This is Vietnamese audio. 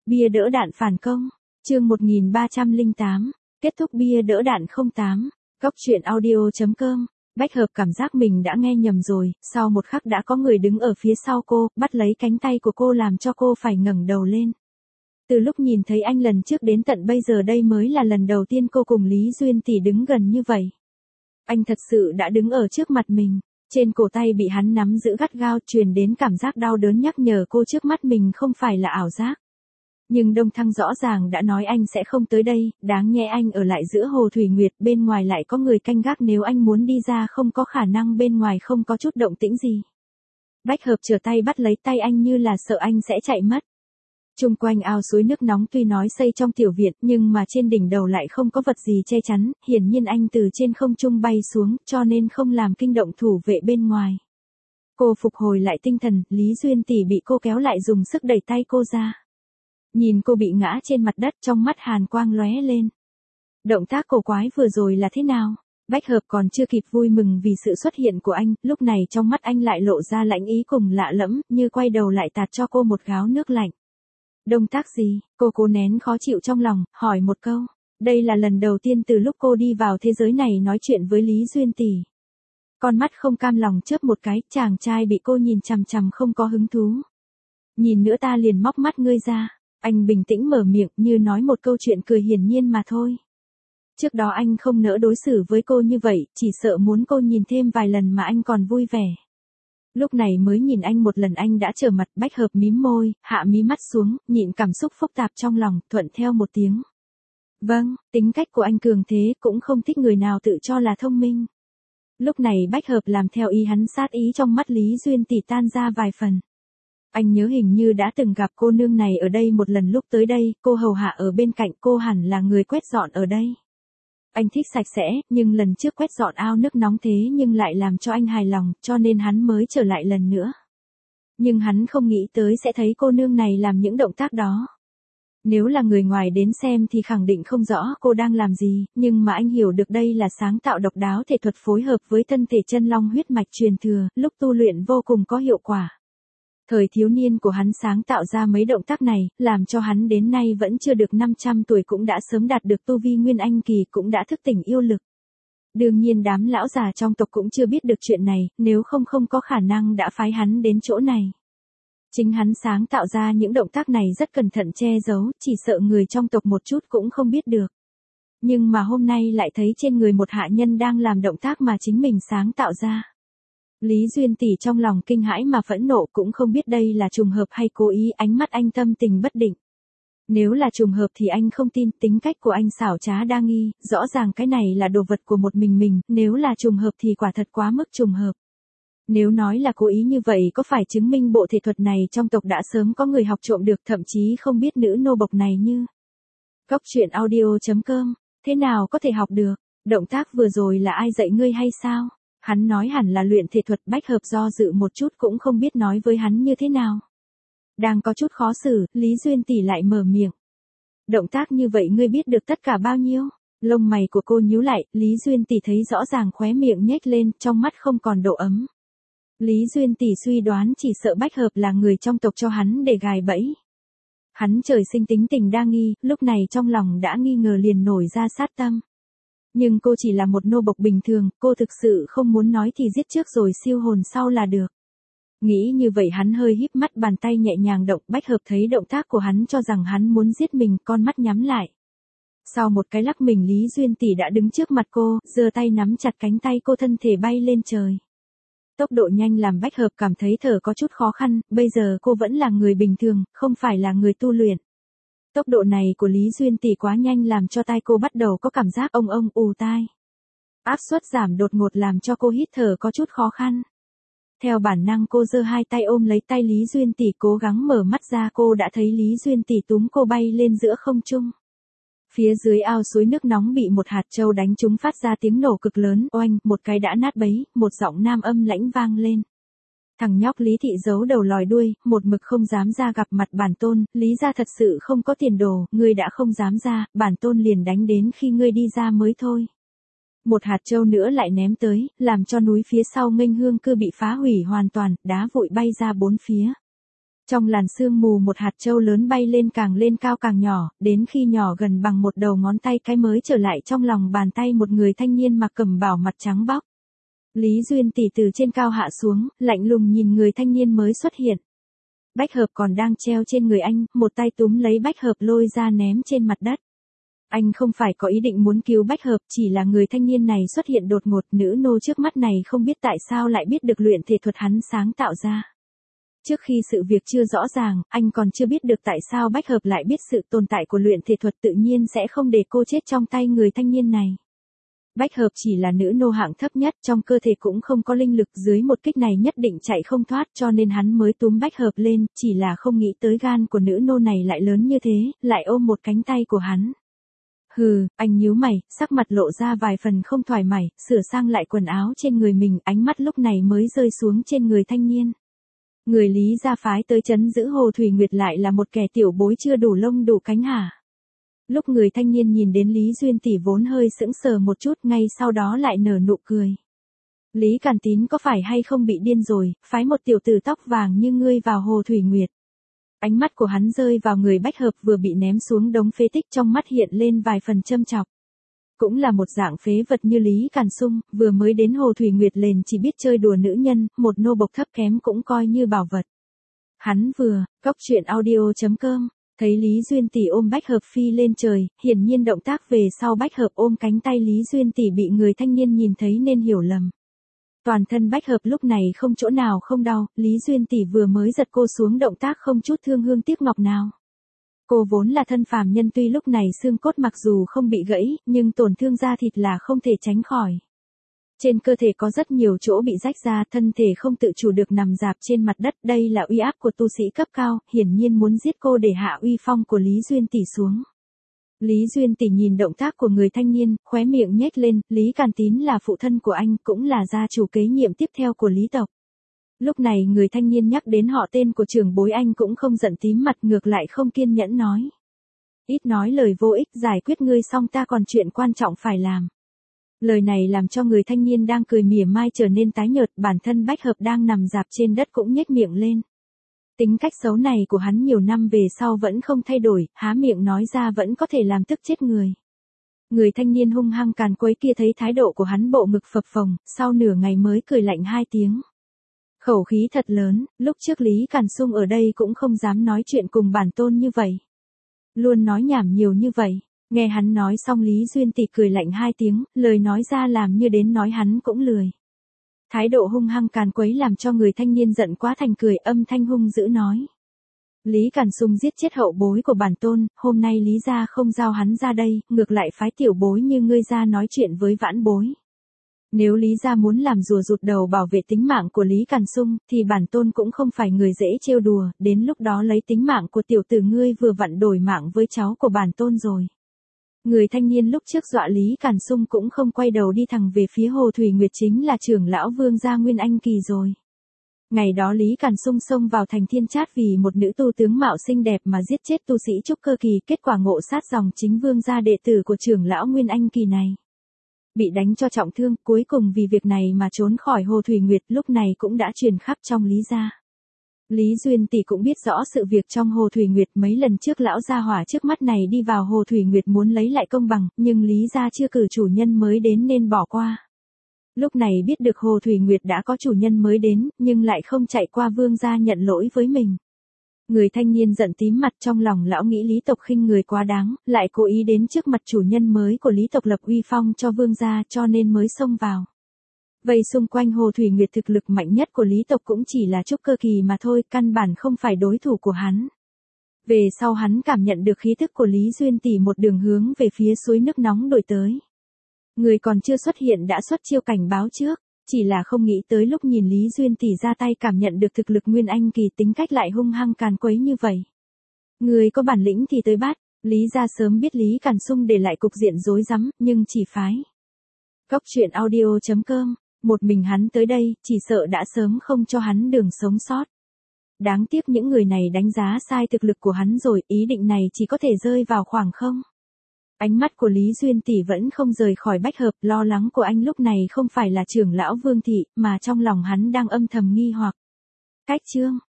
Bia đỡ đạn phản công. Chương 1308. Kết thúc bia đỡ đạn 08. Góc truyện audio.com. Bách Hợp cảm giác mình đã nghe nhầm rồi, sau một khắc đã có người đứng ở phía sau cô, bắt lấy cánh tay của cô làm cho cô phải ngẩng đầu lên. Từ lúc nhìn thấy anh lần trước đến tận bây giờ đây mới là lần đầu tiên cô cùng Lý Duyên Tỷ đứng gần như vậy. Anh thật sự đã đứng ở trước mặt mình, trên cổ tay bị hắn nắm giữ gắt gao, truyền đến cảm giác đau đớn nhắc nhở cô trước mắt mình không phải là ảo giác. Nhưng Đông Thăng rõ ràng đã nói anh sẽ không tới đây, đáng nhẽ anh ở lại giữa Hồ Thủy Nguyệt, bên ngoài lại có người canh gác, nếu anh muốn đi ra không có khả năng bên ngoài không có chút động tĩnh gì. Bách Hợp trở tay bắt lấy tay anh như là sợ anh sẽ chạy mất. Chung quanh ao suối nước nóng tuy nói xây trong tiểu viện nhưng mà trên đỉnh đầu lại không có vật gì che chắn, hiển nhiên anh từ trên không trung bay xuống cho nên không làm kinh động thủ vệ bên ngoài. Cô phục hồi lại tinh thần, Lý Duyên Tỷ bị cô kéo lại dùng sức đẩy tay cô ra. Nhìn cô bị ngã trên mặt đất, trong mắt hàn quang lóe lên. Động tác cổ quái vừa rồi là thế nào? Bách Hợp còn chưa kịp vui mừng vì sự xuất hiện của anh, lúc này trong mắt anh lại lộ ra lãnh ý cùng lạ lẫm, như quay đầu lại tạt cho cô một gáo nước lạnh. Động tác gì? Cô cố nén khó chịu trong lòng, hỏi một câu. Đây là lần đầu tiên từ lúc cô đi vào thế giới này nói chuyện với Lý Duyên Tỷ. Con mắt không cam lòng chớp một cái, chàng trai bị cô nhìn chằm chằm không có hứng thú. Nhìn nữa ta liền móc mắt ngươi ra. Anh bình tĩnh mở miệng như nói một câu chuyện cười hiển nhiên mà thôi. Trước đó anh không nỡ đối xử với cô như vậy, chỉ sợ muốn cô nhìn thêm vài lần mà anh còn vui vẻ. Lúc này mới nhìn anh một lần anh đã trở mặt. Bách Hợp mím môi, hạ mí mắt xuống, nhịn cảm xúc phức tạp trong lòng, thuận theo một tiếng. Vâng, tính cách của anh cường thế, cũng không thích người nào tự cho là thông minh. Lúc này Bách Hợp làm theo ý hắn, sát ý trong mắt Lý Duyên Tỷ tan ra vài phần. Anh nhớ hình như đã từng gặp cô nương này ở đây một lần, lúc tới đây, cô hầu hạ ở bên cạnh, cô hẳn là người quét dọn ở đây. Anh thích sạch sẽ, nhưng lần trước quét dọn ao nước nóng thế nhưng lại làm cho anh hài lòng, cho nên hắn mới trở lại lần nữa. Nhưng hắn không nghĩ tới sẽ thấy cô nương này làm những động tác đó. Nếu là người ngoài đến xem thì khẳng định không rõ cô đang làm gì, nhưng mà anh hiểu được đây là sáng tạo độc đáo thể thuật phối hợp với thân thể chân long huyết mạch truyền thừa, lúc tu luyện vô cùng có hiệu quả. Thời thiếu niên của hắn sáng tạo ra mấy động tác này, làm cho hắn đến nay vẫn chưa được 500 tuổi cũng đã sớm đạt được tu vi Nguyên Anh kỳ, cũng đã thức tỉnh yêu lực. Đương nhiên đám lão già trong tộc cũng chưa biết được chuyện này, nếu không có khả năng đã phái hắn đến chỗ này. Chính hắn sáng tạo ra những động tác này rất cẩn thận che giấu, chỉ sợ người trong tộc một chút cũng không biết được. Nhưng mà hôm nay lại thấy trên người một hạ nhân đang làm động tác mà chính mình sáng tạo ra. Lý Duyên Tỷ trong lòng kinh hãi mà phẫn nộ, cũng không biết đây là trùng hợp hay cố ý, ánh mắt anh tâm tình bất định. Nếu là trùng hợp thì anh không tin, tính cách của anh xảo trá đa nghi, rõ ràng cái này là đồ vật của một mình, nếu là trùng hợp thì quả thật quá mức trùng hợp. Nếu nói là cố ý như vậy có phải chứng minh bộ thể thuật này trong tộc đã sớm có người học trộm được, thậm chí không biết nữ nô bộc này như. Góc truyện audio.com, thế nào có thể học được, động tác vừa rồi là ai dạy ngươi hay sao? Hắn nói hẳn là luyện thể thuật. Bách Hợp do dự một chút cũng không biết nói với hắn như thế nào. Đang có chút khó xử, Lý Duyên Tỷ lại mở miệng. Động tác như vậy ngươi biết được tất cả bao nhiêu? Lông mày của cô nhíu lại, Lý Duyên Tỷ thấy rõ ràng khóe miệng nhếch lên, trong mắt không còn độ ấm. Lý Duyên Tỷ suy đoán chỉ sợ Bách Hợp là người trong tộc cho hắn để gài bẫy. Hắn trời sinh tính tình đa nghi, lúc này trong lòng đã nghi ngờ liền nổi ra sát tâm. Nhưng cô chỉ là một nô bộc bình thường, cô thực sự không muốn nói thì giết trước rồi siêu hồn sau là được. Nghĩ như vậy hắn hơi híp mắt, bàn tay nhẹ nhàng động. Bách Hợp thấy động tác của hắn cho rằng hắn muốn giết mình, con mắt nhắm lại. Sau một cái lắc mình, Lý Duyên Tỷ đã đứng trước mặt cô, giơ tay nắm chặt cánh tay cô, thân thể bay lên trời. Tốc độ nhanh làm Bách Hợp cảm thấy thở có chút khó khăn, bây giờ cô vẫn là người bình thường, không phải là người tu luyện. Tốc độ này của Lý Duyên Tỷ quá nhanh làm cho tai cô bắt đầu có cảm giác ong ù tai. Áp suất giảm đột ngột làm cho cô hít thở có chút khó khăn. Theo bản năng cô giơ hai tay ôm lấy tay Lý Duyên Tỷ, cố gắng mở mắt ra, cô đã thấy Lý Duyên Tỷ túm cô bay lên giữa không trung. Phía dưới ao suối nước nóng bị một hạt châu đánh trúng, phát ra tiếng nổ cực lớn, oanh, một cái đã nát bấy, một giọng nam âm lãnh vang lên. Thằng nhóc Lý thị giấu đầu lòi đuôi, một mực không dám ra gặp mặt bản tôn, Lý gia thật sự không có tiền đồ, ngươi đã không dám ra, bản tôn liền đánh đến khi ngươi đi ra mới thôi. Một hạt châu nữa lại ném tới, làm cho núi phía sau Nghênh Hương Cư bị phá hủy hoàn toàn, đá vụn bay ra bốn phía. Trong làn sương mù một hạt châu lớn bay lên cao càng nhỏ, đến khi nhỏ gần bằng một đầu ngón tay cái mới trở lại trong lòng bàn tay một người thanh niên mặc cẩm bào mặt trắng bóc. Lý Duyên Tỷ từ trên cao hạ xuống, lạnh lùng nhìn người thanh niên mới xuất hiện. Bách hợp còn đang treo trên người anh, một tay túm lấy bách hợp lôi ra ném trên mặt đất. Anh không phải có ý định muốn cứu bách hợp, chỉ là người thanh niên này xuất hiện đột ngột, nữ nô trước mắt này không biết tại sao lại biết được luyện thể thuật hắn sáng tạo ra. Trước khi sự việc chưa rõ ràng, anh còn chưa biết được tại sao bách hợp lại biết sự tồn tại của luyện thể thuật, tự nhiên sẽ không để cô chết trong tay người thanh niên này. Bách hợp chỉ là nữ nô hạng thấp nhất, trong cơ thể cũng không có linh lực, dưới một kích này nhất định chạy không thoát, cho nên hắn mới túm bách hợp lên, chỉ là không nghĩ tới gan của nữ nô này lại lớn như thế, lại ôm một cánh tay của hắn. Hừ, anh nhíu mày, sắc mặt lộ ra vài phần không thoải mái, sửa sang lại quần áo trên người mình, ánh mắt lúc này mới rơi xuống trên người thanh niên. Người Lý gia phái tới trấn giữ Hồ Thủy Nguyệt lại là một kẻ tiểu bối chưa đủ lông đủ cánh hả? Lúc người thanh niên nhìn đến Lý Duyên Tỷ vốn hơi sững sờ một chút, ngay sau đó lại nở nụ cười. Lý Càn Tín có phải hay không bị điên rồi, phái một tiểu tử tóc vàng như ngươi vào Hồ Thủy Nguyệt. Ánh mắt của hắn rơi vào người bách hợp vừa bị ném xuống đống phế tích, trong mắt hiện lên vài phần châm chọc. Cũng là một dạng phế vật như Lý Càn Sung, vừa mới đến Hồ Thủy Nguyệt liền chỉ biết chơi đùa nữ nhân, một nô bộc thấp kém cũng coi như bảo vật. Hắn vừa, coctruyện.audio.com, thấy Lý Duyên Tỷ ôm bách hợp phi lên trời, hiển nhiên động tác về sau bách hợp ôm cánh tay Lý Duyên Tỷ bị người thanh niên nhìn thấy nên hiểu lầm. Toàn thân bách hợp lúc này không chỗ nào không đau, Lý Duyên Tỷ vừa mới giật cô xuống, động tác không chút thương hương tiếc ngọc nào. Cô vốn là thân phàm nhân, tuy lúc này xương cốt mặc dù không bị gãy, nhưng tổn thương da thịt là không thể tránh khỏi. Trên cơ thể có rất nhiều chỗ bị rách ra, thân thể không tự chủ được nằm rạp trên mặt đất, đây là uy áp của tu sĩ cấp cao, hiển nhiên muốn giết cô để hạ uy phong của Lý Duyên Tỷ xuống. Lý Duyên Tỷ nhìn động tác của người thanh niên, khóe miệng nhếch lên, Lý Càn Tín là phụ thân của anh, cũng là gia chủ kế nhiệm tiếp theo của Lý tộc. Lúc này người thanh niên nhắc đến họ tên của trưởng bối, anh cũng không giận tím mặt, ngược lại không kiên nhẫn nói. Ít nói lời vô ích, giải quyết ngươi xong ta còn chuyện quan trọng phải làm. Lời này làm cho người thanh niên đang cười mỉa mai trở nên tái nhợt, bản thân bách hợp đang nằm rạp trên đất cũng nhếch miệng lên. Tính cách xấu này của hắn nhiều năm về sau vẫn không thay đổi, há miệng nói ra vẫn có thể làm tức chết người. Người thanh niên hung hăng càn quấy kia thấy thái độ của hắn, bộ ngực phập phồng, sau nửa ngày mới cười lạnh hai tiếng. Khẩu khí thật lớn, lúc trước Lý Càn Sung ở đây cũng không dám nói chuyện cùng bản tôn như vậy. Luôn nói nhảm nhiều như vậy. Nghe hắn nói xong Lý Duyên Tỷ cười lạnh hai tiếng, lời nói ra làm như đến nói hắn cũng lười. Thái độ hung hăng càn quấy làm cho người thanh niên giận quá thành cười, âm thanh hung dữ nói. Lý Càn Sung giết chết hậu bối của bản tôn, hôm nay Lý gia không giao hắn ra đây, ngược lại phái tiểu bối như ngươi ra nói chuyện với vãn bối. Nếu Lý gia muốn làm rùa rụt đầu bảo vệ tính mạng của Lý Càn Sung, thì bản tôn cũng không phải người dễ trêu đùa, đến lúc đó lấy tính mạng của tiểu tử ngươi vừa vặn đổi mạng với cháu của bản tôn rồi. Người thanh niên lúc trước dọa Lý Càn Sung cũng không quay đầu đi thẳng về phía Hồ Thủy Nguyệt, chính là trưởng lão Vương gia Nguyên Anh Kỳ rồi. Ngày đó Lý Càn Sung xông vào thành Thiên Trát vì một nữ tu tướng mạo xinh đẹp mà giết chết tu sĩ trúc cơ kỳ, kết quả ngộ sát dòng chính Vương gia đệ tử của trưởng lão Nguyên Anh Kỳ này. Bị đánh cho trọng thương, cuối cùng vì việc này mà trốn khỏi Hồ Thủy Nguyệt, lúc này cũng đã truyền khắp trong Lý gia. Lý Duyên Tỷ cũng biết rõ sự việc trong Hồ Thủy Nguyệt, mấy lần trước lão gia hỏa trước mắt này đi vào Hồ Thủy Nguyệt muốn lấy lại công bằng, nhưng Lý gia chưa cử chủ nhân mới đến nên bỏ qua. Lúc này biết được Hồ Thủy Nguyệt đã có chủ nhân mới đến, nhưng lại không chạy qua Vương gia nhận lỗi với mình. Người thanh niên giận tím mặt, trong lòng lão nghĩ Lý tộc khinh người quá đáng, lại cố ý đến trước mặt chủ nhân mới của Lý tộc lập uy phong cho Vương gia, cho nên mới xông vào. Vậy xung quanh Hồ Thủy Nguyệt thực lực mạnh nhất của Lý tộc cũng chỉ là trúc cơ kỳ mà thôi, căn bản không phải đối thủ của hắn. Về sau hắn cảm nhận được khí tức của Lý Duyên Tỷ một đường hướng về phía suối nước nóng đuổi tới. Người còn chưa xuất hiện đã xuất chiêu cảnh báo trước, chỉ là không nghĩ tới lúc nhìn Lý Duyên Tỷ ra tay cảm nhận được thực lực Nguyên Anh Kỳ, tính cách lại hung hăng càn quấy như vậy. Người có bản lĩnh thì tới bắt, Lý gia sớm biết Lý Càn Sung để lại cục diện rối rắm, nhưng chỉ phái. Coctruyện.audio.com, một mình hắn tới đây, chỉ sợ đã sớm không cho hắn đường sống sót. Đáng tiếc những người này đánh giá sai thực lực của hắn rồi, ý định này chỉ có thể rơi vào khoảng không. Ánh mắt của Lý Duyên Tỷ vẫn không rời khỏi bách hợp, lo lắng của anh lúc này không phải là trưởng lão Vương thị, mà trong lòng hắn đang âm thầm nghi hoặc. Cách chương